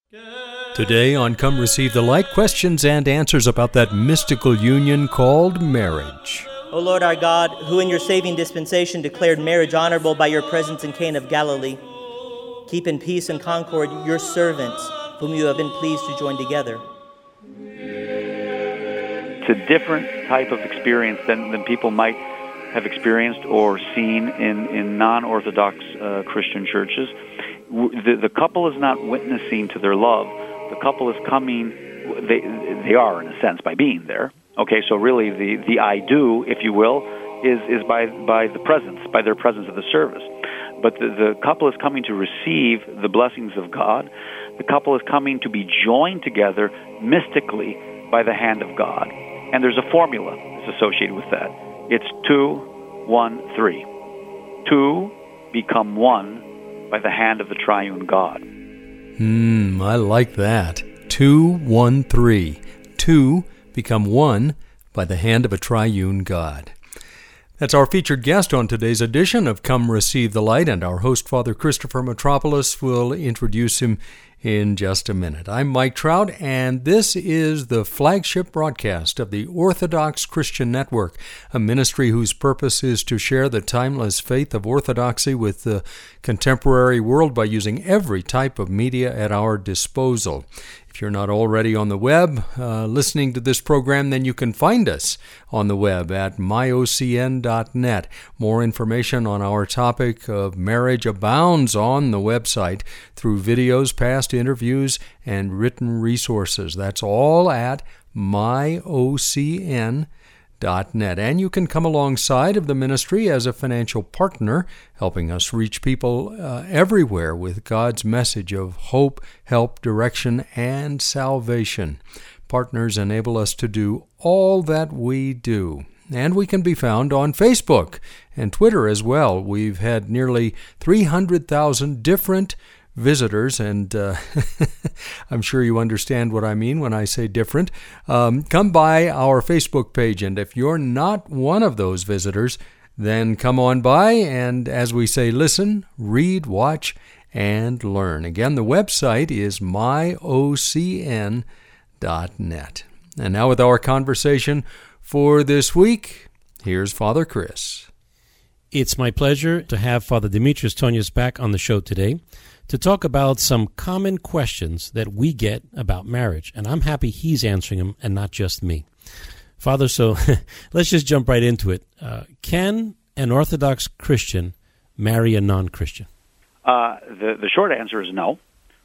Today on Come Receive the Light, questions and answers about that mystical union called marriage. O Lord our God, who in your saving dispensation declared marriage honorable by your presence in Cana of Galilee, keep in peace and concord your servants, whom you have been pleased to join together. It's a different type of experience than people might have experienced or seen in non-Orthodox Christian churches. The couple is not witnessing to their love. The couple is coming, they are in a sense by being there. Okay, so really the I do, if you will, is by the presence, by their presence at the service. But the couple is coming to receive the blessings of God. The couple is coming to be joined together mystically by the hand of God. And there's a formula that's associated with that. It's 2, 1, 3. 2 become one by the hand of the triune God. I like that. 2, 1, 3. 2 become one by the hand of a triune God. That's our featured guest on today's edition of Come Receive the Light, and our host, Father Christopher Metropolis, will introduce him in just a minute. I'm Mike Trout, and this is the flagship broadcast of the Orthodox Christian Network, a ministry whose purpose is to share the timeless faith of Orthodoxy with the contemporary world by using every type of media at our disposal. If you're not already on the web listening to this program, then you can find us on the web at myocn.net. More information on our topic of marriage abounds on the website through videos, past interviews, and written resources. That's all at myocn.net. And you can come alongside of the ministry as a financial partner, helping us reach people everywhere with God's message of hope, help, direction, and salvation. Partners enable us to do all that we do. And we can be found on Facebook and Twitter as well. We've had nearly 300,000 different visitors, and I'm sure you understand what I mean when I say different. Come by our Facebook page, and if you're not one of those visitors, then come on by and, as we say, listen, read, watch, and learn. Again, the website is myocn.net. And now with our conversation for this week, here's Father Chris. It's my pleasure to have Father Demetrius Tonius back on the show today to talk about some common questions that we get about marriage. And I'm happy he's answering them and not just me. Father, so let's just jump right into it. Can an Orthodox Christian marry a non-Christian? The short answer is no.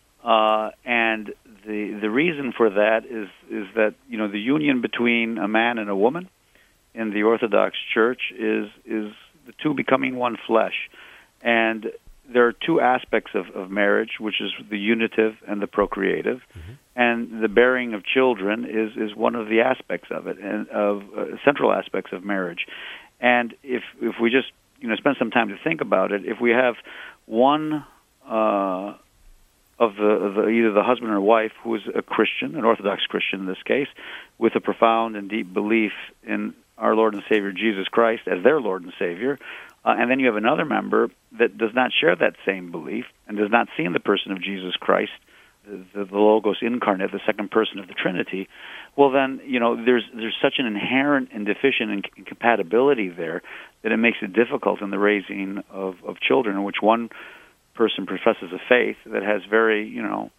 And the reason for that is that, you know, the union between a man and a woman in the Orthodox Church is the two becoming one flesh. And there are two aspects of marriage, which is the unitive and the procreative, and the bearing of children is one of the aspects of it, and of central aspects of marriage. And if we just spend some time to think about it, if we have one of the either the husband or wife who is a Christian, an Orthodox Christian in this case, with a profound and deep belief in our Lord and Savior Jesus Christ as their Lord and Savior, and then you have another member that does not share that same belief and does not see in the person of Jesus Christ the Logos incarnate, the second person of the Trinity, well then, there's such an inherent and deficient incompatibility there that it makes it difficult in the raising of children in which one person professes a faith that has very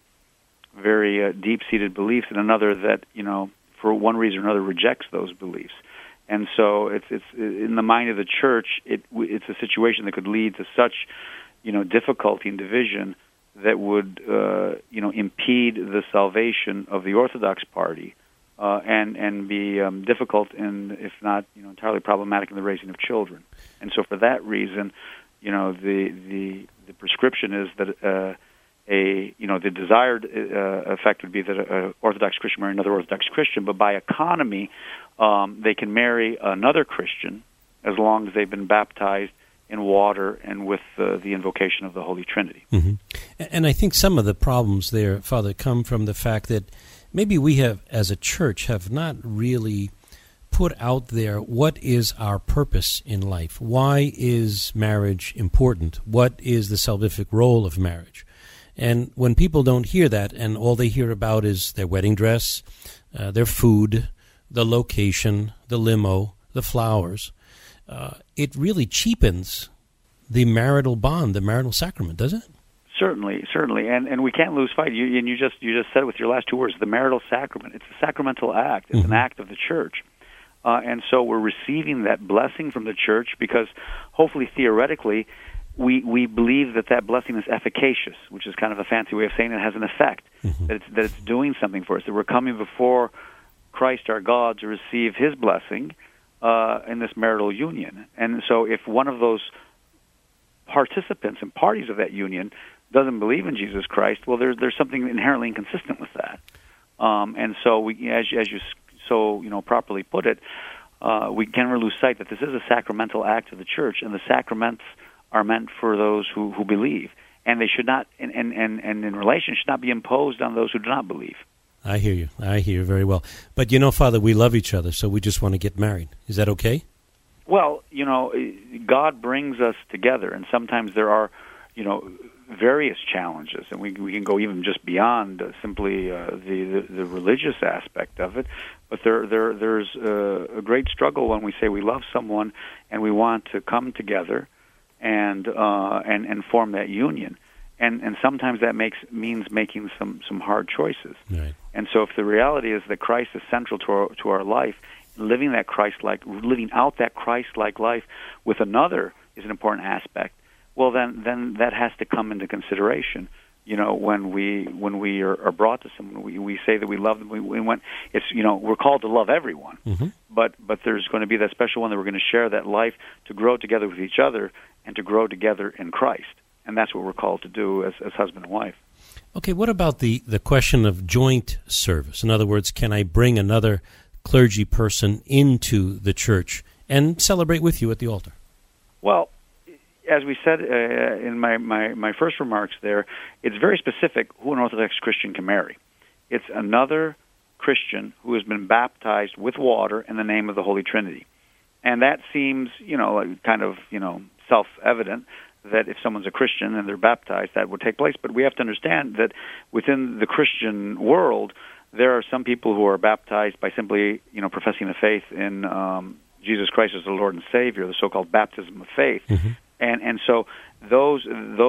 deep-seated beliefs, and another that, for one reason or another rejects those beliefs. And so it's in the mind of the church, it's a situation that could lead to such, difficulty and division that would, impede the salvation of the Orthodox party, and be difficult and, if not, entirely problematic in the raising of children. And so, for that reason, the prescription is that the desired effect would be that an Orthodox Christian marry another Orthodox Christian, but by economy, they can marry another Christian as long as they've been baptized in water and with the invocation of the Holy Trinity. Mm-hmm. And I think some of the problems there, Father, come from the fact that maybe we have, as a church, have not really put out there what is our purpose in life. Why is marriage important? What is the salvific role of marriage? And when people don't hear that and all they hear about is their wedding dress, their food, the location, the limo, the flowers, it really cheapens the marital bond, the marital sacrament, doesn't it? Certainly, and we can't lose sight. You just said it with your last two words. The marital sacrament. It's a sacramental act. It's an act of the church, and so we're receiving that blessing from the church because, hopefully, theoretically, we believe that blessing is efficacious, which is kind of a fancy way of saying it has an effect. That it's doing something for us. That we're coming before Christ our God to receive His blessing in this marital union. And so, if one of those participants and parties of that union doesn't believe in Jesus Christ, well, there's something inherently inconsistent with that. And so, as you so properly put it, we can never lose sight that this is a sacramental act of the church, and the sacraments are meant for those who believe, and they should not, and in relation, should not be imposed on those who do not believe. I hear you very well. But Father, we love each other, so we just want to get married. Is that okay? Well, God brings us together, and sometimes there are, various challenges, and we can go even just beyond simply the religious aspect of it. But there's a great struggle when we say we love someone and we want to come together and form that union, and sometimes that means making some hard choices. Right. And so, if the reality is that Christ is central to our life, living out that Christ-like life with another is an important aspect. Well, then that has to come into consideration. When we are brought to someone, we say that we love them. We're called to love everyone, but there's going to be that special one that we're going to share that life to grow together with each other and to grow together in Christ, and that's what we're called to do as husband and wife. Okay, what about the question of joint service? In other words, can I bring another clergy person into the church and celebrate with you at the altar? Well, as we said in my first remarks there, it's very specific who an Orthodox Christian can marry. It's another Christian who has been baptized with water in the name of the Holy Trinity. And that seems, kind of, self-evident that if someone's a Christian and they're baptized, that would take place. But we have to understand that within the Christian world, there are some people who are baptized by simply, professing a faith in Jesus Christ as the Lord and Savior, the so-called baptism of faith. And so those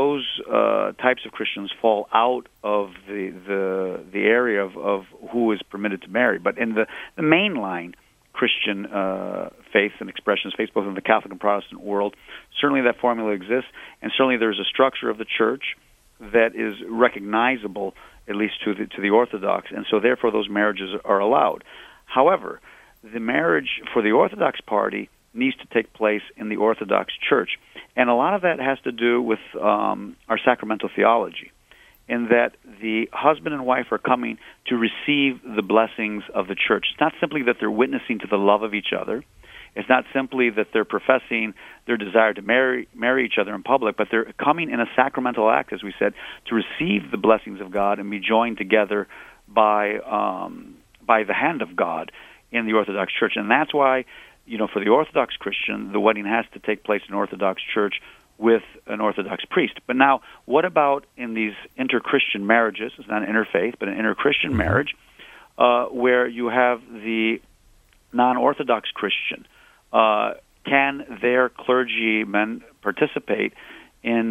types of Christians fall out of the area of who is permitted to marry. But in the mainline Christian faith and expressions, faith both in the Catholic and Protestant world, certainly that formula exists, and certainly there's a structure of the church that is recognizable, at least to the Orthodox, and so therefore those marriages are allowed. However, the marriage for the Orthodox party needs to take place in the Orthodox Church, and a lot of that has to do with our sacramental theology, in that the husband and wife are coming to receive the blessings of the church. It's not simply that they're witnessing to the love of each other. It's not simply that they're professing their desire to marry each other in public, but they're coming in a sacramental act, as we said, to receive the blessings of God and be joined together by the hand of God in the Orthodox Church. And that's why, for the Orthodox Christian, the wedding has to take place in an Orthodox church with an Orthodox priest. But now, what about in these inter-Christian marriages? It's not an interfaith, but an inter-Christian marriage, where you have the non-Orthodox Christian. Can their clergymen participate in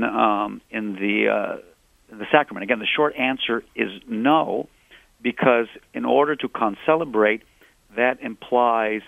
the sacrament? Again, the short answer is no, because in order to concelebrate, that implies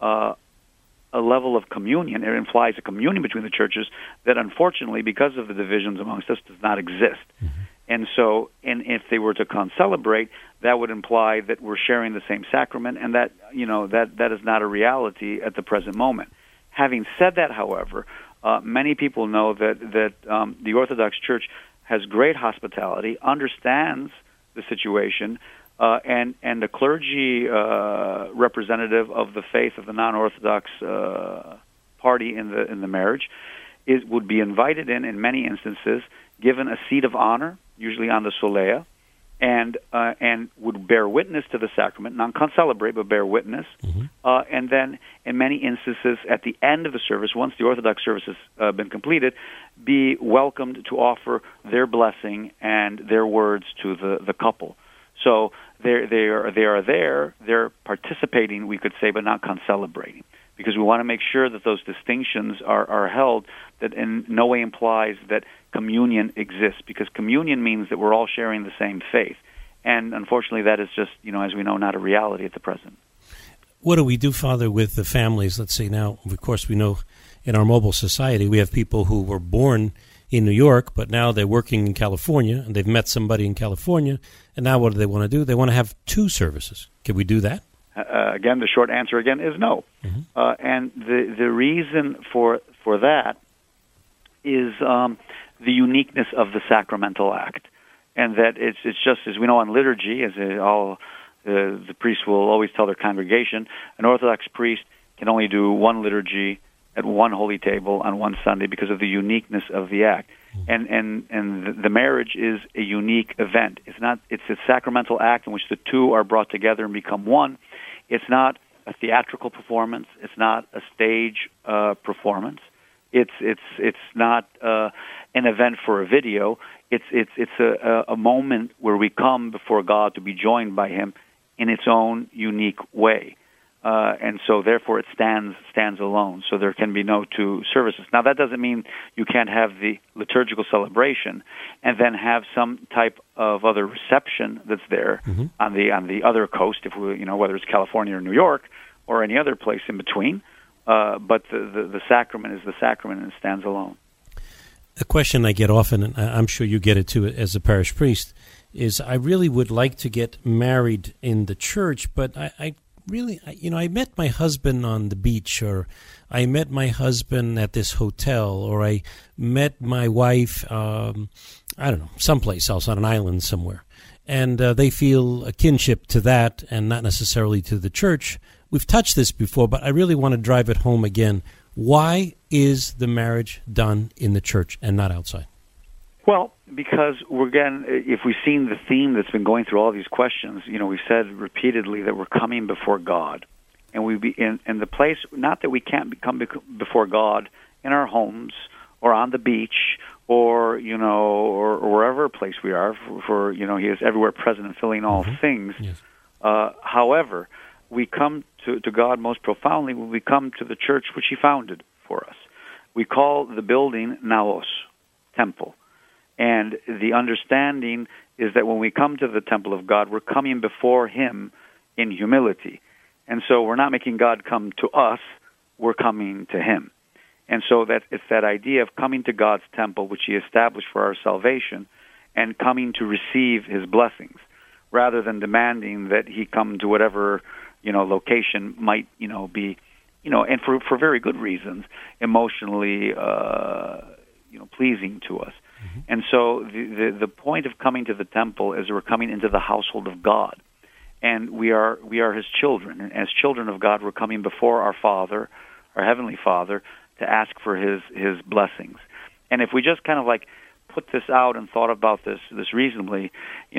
a level of communion. It implies a communion between the churches that, unfortunately, because of the divisions amongst us, does not exist. And so, if they were to concelebrate, that would imply that we're sharing the same sacrament, and that that is not a reality at the present moment. Having said that, however, many people know that the Orthodox Church has great hospitality, understands the situation, and the clergy representative of the faith of the non-Orthodox party in the marriage would be invited in many instances, given a seat of honor, usually on the solea, and would bear witness to the sacrament, not concelebrate, but bear witness. And then, in many instances, at the end of the service, once the Orthodox service has been completed, be welcomed to offer their blessing and their words to the couple. So they are there, they're participating, we could say, but not concelebrating, because we want to make sure that those distinctions are held, that in no way implies that communion exists, because communion means that we're all sharing the same faith. And unfortunately, that is just, as we know, not a reality at the present. What do we do, Father, with the families? Let's say now, of course, we know in our mobile society, we have people who were born in New York, but now they're working in California, and they've met somebody in California, and now what do they want to do? They want to have two services. Can we do that? Again, the short answer again is no. And the reason for that is the uniqueness of the sacramental act, and that it's just, as we know on liturgy, as the priests will always tell their congregation, an Orthodox priest can only do one liturgy at one holy table on one Sunday because of the uniqueness of the act. And the marriage is a unique event. It's a sacramental act in which the two are brought together and become one. It's not a theatrical performance. It's not a stage performance. It's not an event for a video. It's a moment where we come before God to be joined by Him in its own unique way. And so, therefore, it stands alone. So there can be no two services. Now, that doesn't mean you can't have the liturgical celebration and then have some type of other reception that's there on the other coast, if we, whether it's California or New York or any other place in between. But the sacrament is the sacrament and it stands alone. A question I get often, and I'm sure you get it too as a parish priest, is I really would like to get married in the church, but I met my husband on the beach, or I met my husband at this hotel, or I met my wife, someplace else on an island somewhere. And they feel a kinship to that and not necessarily to the church. We've touched this before, but I really want to drive it home again. Why is the marriage done in the church and not outside? Well, because if we've seen the theme that's been going through all these questions, we've said repeatedly that we're coming before God, and we be in the place. Not that we can't come before God in our homes or on the beach or or wherever place we are. For He is everywhere present and filling all things. Yes. However, we come to God most profoundly when we come to the church which He founded for us. We call the building naos, temple. And the understanding is that when we come to the temple of God, we're coming before Him in humility. And so we're not making God come to us, we're coming to Him. And so it's that idea of coming to God's temple, which He established for our salvation, and coming to receive His blessings, rather than demanding that He come to whatever, location might, be, and for very good reasons, emotionally, pleasing to us. And so the point of coming to the temple is we're coming into the household of God, and we are His children. And as children of God, we're coming before our Father, our Heavenly Father, to ask for His blessings. And if we just kind of put this out and thought about this reasonably,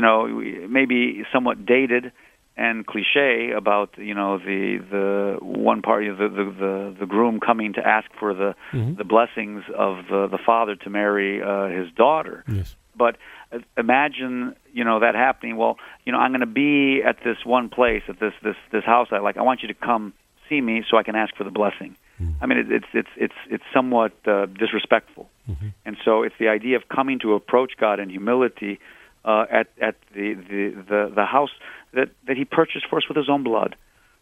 maybe somewhat dated and cliche about the one party, the groom coming to ask for the blessings of the father to marry his daughter. Yes. But imagine that happening. Well, I'm going to be at this one place, at this house I like. I want you to come see me so I can ask for the blessing. I mean, it's somewhat disrespectful, and so it's the idea of coming to approach God in humility at the house that He purchased for us with His own blood,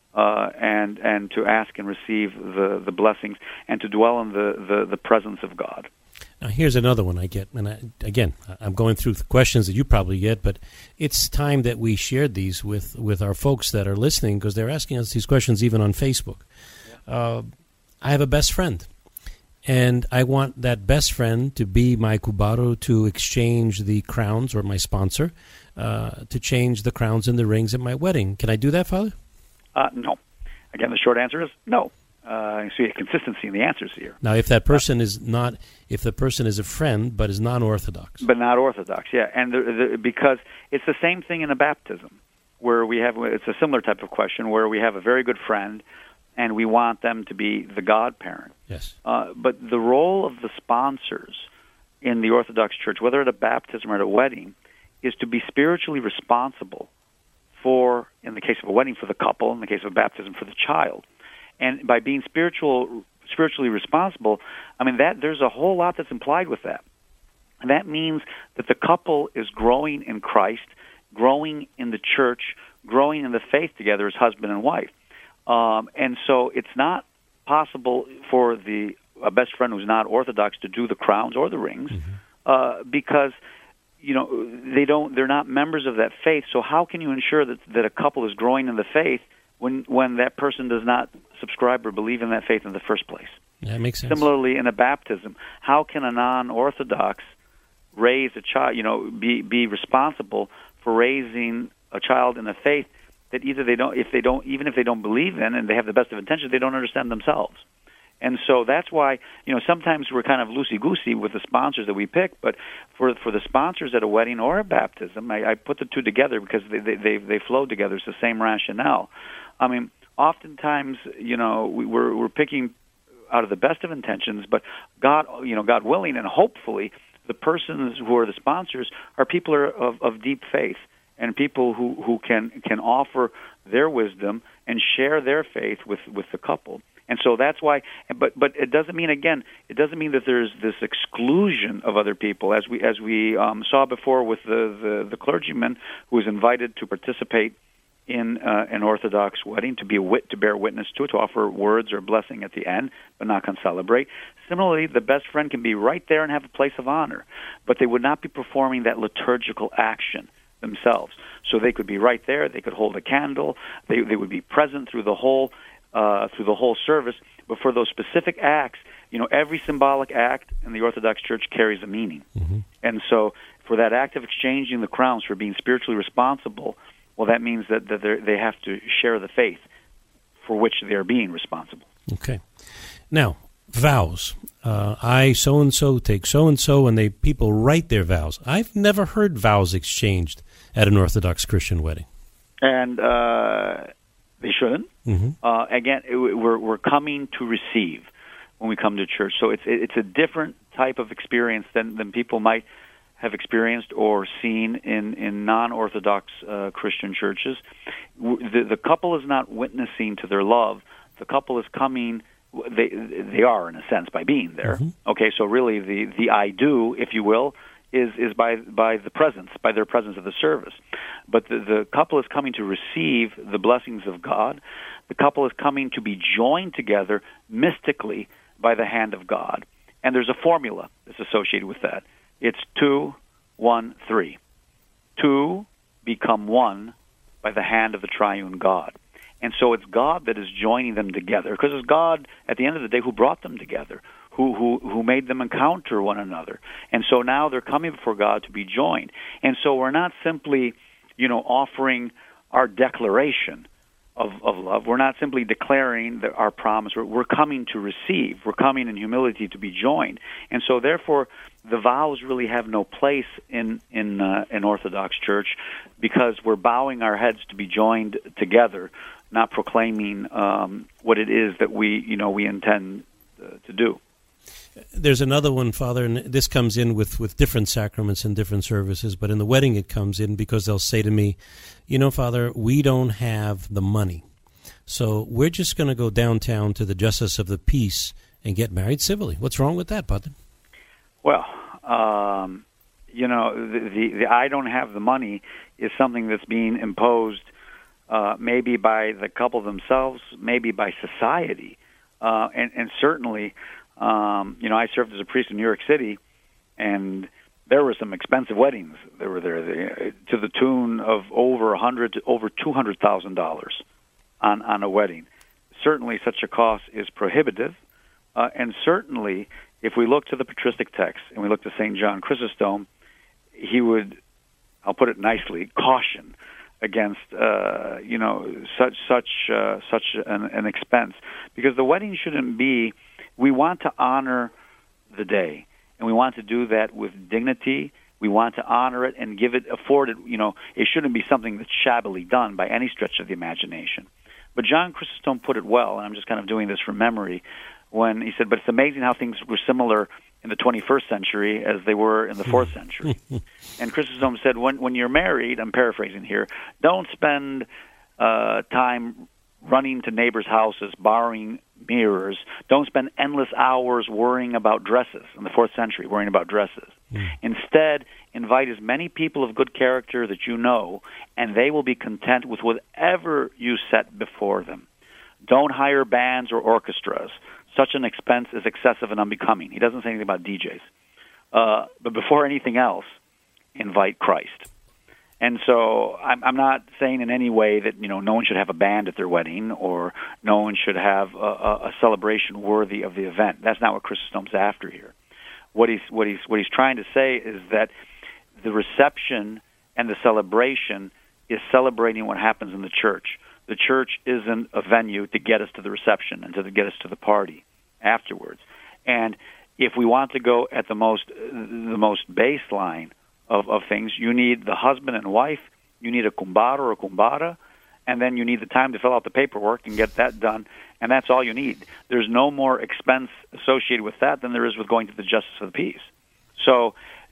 and to ask and receive the blessings and to dwell in the presence of God. Now, here's another one I get, and I'm going through the questions that you probably get, but it's time that we shared these with our folks that are listening, because they're asking us these questions even on Facebook. Yeah. I have a best friend, and I want that best friend to be my cubaro, to exchange the crowns, or my sponsor, to change the crowns and the rings at my wedding. Can I do that, Father? No. Again, the short answer is no. You see a consistency in the answers here. Now, if that person is not, if the person is a friend but is non-Orthodox. But not Orthodox, yeah. And because it's the same thing in a baptism, where it's a similar type of question, where we have a very good friend, and we want them to be the godparent. Yes. But the role of the sponsors in the Orthodox Church, whether at a baptism or at a wedding, is to be spiritually responsible for, in the case of a wedding, for the couple, in the case of a baptism, for the child. And by being spiritually responsible, I mean, that there's a whole lot that's implied with that. And that means that the couple is growing in Christ, growing in the church, growing in the faith together as husband and wife. And so it's not possible for a best friend who's not Orthodox to do the crowns or the rings, because they're not members of that faith. So how can you ensure that a couple is growing in the faith when that person does not subscribe or believe in that faith in the first place? That makes sense. Similarly, in a baptism, how can a non-Orthodox raise a child, be responsible for raising a child in a faith that even if they don't believe in, and they have the best of intentions, they don't understand themselves? And so that's why, sometimes we're kind of loosey-goosey with the sponsors that we pick, but for the sponsors at a wedding or a baptism, I put the two together because they flow together. It's the same rationale. I mean, oftentimes, we're picking out of the best of intentions, but God willing, and hopefully the persons who are the sponsors are people of deep faith, and people who can offer their wisdom and share their faith with the couple. And so that's why, but it doesn't mean that there's this exclusion of other people, as we saw before with the clergyman who was invited to participate in an Orthodox wedding, to bear witness to it, to offer words or blessing at the end, but not celebrate. Similarly, the best friend can be right there and have a place of honor, but they would not be performing that liturgical action themselves. So they could be right there, they could hold a candle, they would be present through the whole service, but for those specific acts, every symbolic act in the Orthodox Church carries a meaning. Mm-hmm. And so for that act of exchanging the crowns, for being spiritually responsible, well, that means that they have to share the faith for which they are being responsible. Okay. Now, vows. I so-and-so take so-and-so, and people write their vows. I've never heard vows exchanged at an Orthodox Christian wedding. And they shouldn't. Mm-hmm. Again, we're coming to receive when we come to church. So it's a different type of experience than people might have experienced or seen in non-Orthodox Christian churches. The couple is not witnessing to their love. The couple is coming. They are, in a sense, by being there. Mm-hmm. Okay, so really the I do, if you will, is by the presence, by their presence of the service. But the couple is coming to receive the blessings of God. The couple is coming to be joined together mystically by the hand of God. And there's a formula that's associated with that. It's 2, 1, 3. 2 become one by the hand of the triune God. And so it's God that is joining them together, because it's God, at the end of the day, who brought them together, who made them encounter one another. And so now they're coming before God to be joined. And so we're not simply, offering our declaration of love. We're not simply declaring our promise. We're coming to receive. We're coming in humility to be joined. And so therefore, the vows really have no place in an Orthodox church, because we're bowing our heads to be joined together, not proclaiming what it is that we intend to do. There's another one, Father, and this comes in with different sacraments and different services, but in the wedding it comes in because they'll say to me, Father, we don't have the money, so we're just going to go downtown to the Justice of the Peace and get married civilly. What's wrong with that, Padre? Well, the I don't have the money is something that's being imposed maybe by the couple themselves, maybe by society, and certainly, I served as a priest in New York City, and there were some expensive weddings that were there to the tune of over $200,000 on a wedding. Certainly, such a cost is prohibitive, and certainly, if we look to the patristic text and we look to St. John Chrysostom, he would, I'll put it nicely, caution against such an expense, because the wedding shouldn't be. We want to honor the day, and we want to do that with dignity. We want to honor it and afford it. It shouldn't be something that's shabbily done by any stretch of the imagination. But John Chrysostom put it well, and I'm just kind of doing this from memory, when he said, but it's amazing how things were similar in the 21st century as they were in the 4th century. And Chrysostom said, when you're married, I'm paraphrasing here, don't spend time running to neighbors' houses, borrowing mirrors. Don't spend endless hours worrying about dresses in the 4th century, worrying about dresses. Instead, invite as many people of good character that you know, and they will be content with whatever you set before them. Don't hire bands or orchestras. Such an expense is excessive and unbecoming. He doesn't say anything about DJs. But before anything else, invite Christ. And so I'm not saying in any way that no one should have a band at their wedding or no one should have a celebration worthy of the event. That's not what Chrysostom's after here. What he's trying to say is that the reception and the celebration is celebrating what happens in the church. The church isn't a venue to get us to the reception and to get us to the party afterwards. And if we want to go at the most baseline of things, you need the husband and wife, you need a kumbar or a kumbara, and then you need the time to fill out the paperwork and get that done, and that's all you need. There's no more expense associated with that than there is with going to the justice of the peace. So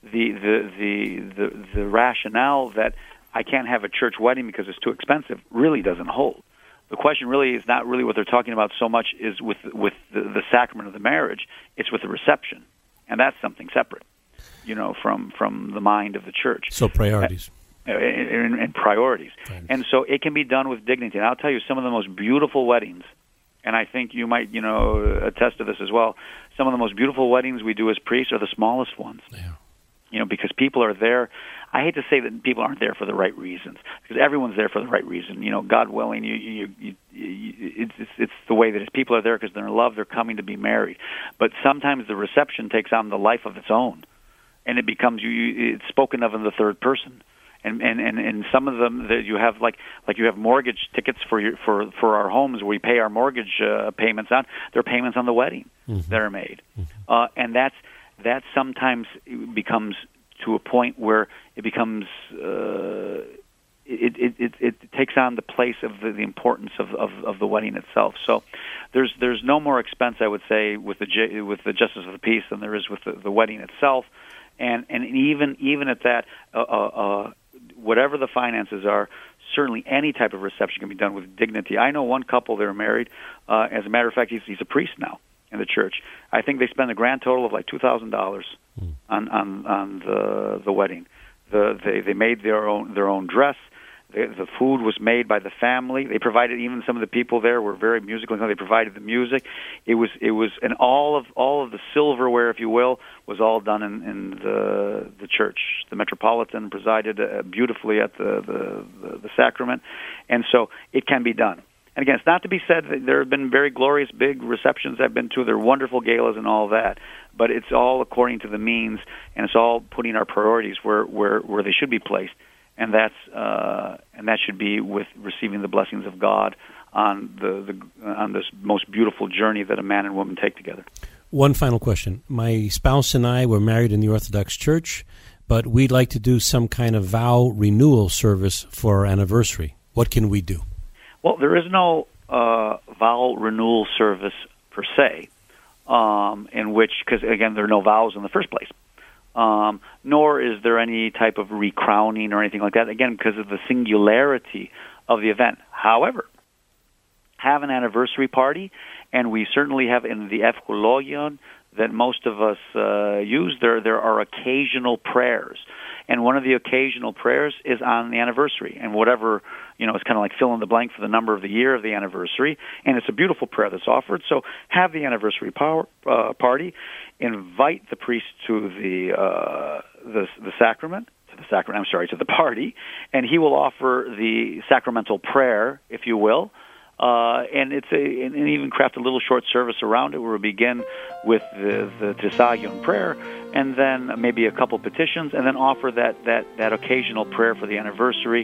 the rationale that I can't have a church wedding because it's too expensive really doesn't hold. The question really is not really what they're talking about so much is with the sacrament of the marriage. It's with the reception, and that's something separate, from the mind of the church. So priorities. And priorities. And so it can be done with dignity. And I'll tell you, some of the most beautiful weddings, and I think you might, attest to this as well, some of the most beautiful weddings we do as priests are the smallest ones. Yeah. Because people are there. I hate to say that people aren't there for the right reasons, because everyone's there for the right reason. God willing, it's the way that is. People are there because they're in love. They're coming to be married. But sometimes the reception takes on the life of its own, and it becomes it's spoken of in the third person. And some of them that you have like you have mortgage tickets for our homes where we pay our mortgage payments on. They're payments on the wedding that are made, and that sometimes becomes to a point where it becomes it takes on the place of the importance of the wedding itself. So there's no more expense, I would say, with the justice of the peace than there is with the wedding itself, and even at that. Whatever the finances are, certainly any type of reception can be done with dignity. I know one couple that are married. As a matter of fact, he's a priest now in the church. I think they spend a grand total of like $2,000 on the wedding. They made their own dress. The food was made by the family. They provided, even some of the people there were very musical. They provided the music. It was, and all of the silverware, if you will, was all done in the church. The Metropolitan presided beautifully at the sacrament, and so it can be done. And again, it's not to be said that there have been very glorious big receptions I've been to. They're wonderful galas and all that, but it's all according to the means, and it's all putting our priorities where they should be placed. And that should be with receiving the blessings of God on on this most beautiful journey that a man and woman take together. One final question. My spouse and I were married in the Orthodox Church, but we'd like to do some kind of vow renewal service for our anniversary. What can we do? Well, there is no vow renewal service per se, in which, because again, there are no vows in the first place. Nor is there any type of recrowning or anything like that, again, because of the singularity of the event. However, have an anniversary party, and we certainly have in the Evchologion that most of us use, there are occasional prayers. And one of the occasional prayers is on the anniversary. And whatever, it's kind of like fill in the blank for the number of the year of the anniversary. And it's a beautiful prayer that's offered. So have the anniversary party. Invite the priest to the sacrament, to the party. And he will offer the sacramental prayer, if you will. And and even craft a little short service around it where we begin with the Tesagion prayer, and then maybe a couple petitions, and then offer that occasional prayer for the anniversary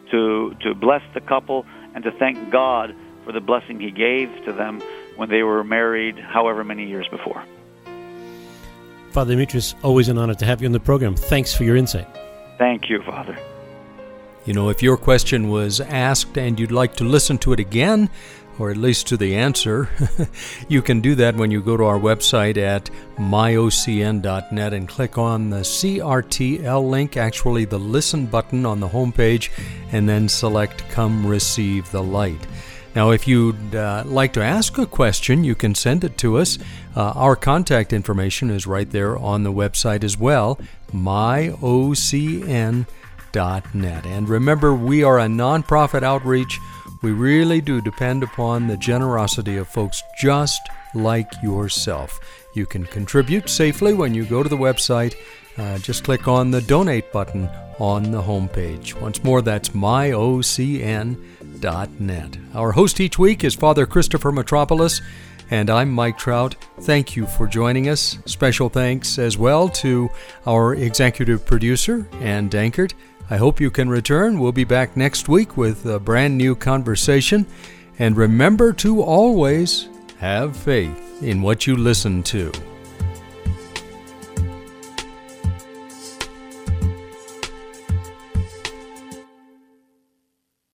to bless the couple and to thank God for the blessing He gave to them when they were married however many years before. Father Demetrius, always an honor to have you on the program. Thanks for your insight. Thank you, Father. You know, if your question was asked and you'd like to listen to it again, or at least to the answer, you can do that when you go to our website at myocn.net and click on the CRTL link, actually the listen button on the homepage, and then select Come Receive the Light. Now, if you'd like to ask a question, you can send it to us. Our contact information is right there on the website as well, myocn.net. And remember, we are a nonprofit outreach. We really do depend upon the generosity of folks just like yourself. You can contribute safely when you go to the website. Just click on the donate button on the homepage. Once more, that's myocn.net. Our host each week is Father Christopher Metropolis, and I'm Mike Trout. Thank you for joining us. Special thanks as well to our executive producer, Ann Dankert. I hope you can return. We'll be back next week with a brand new conversation. And remember to always have faith in what you listen to.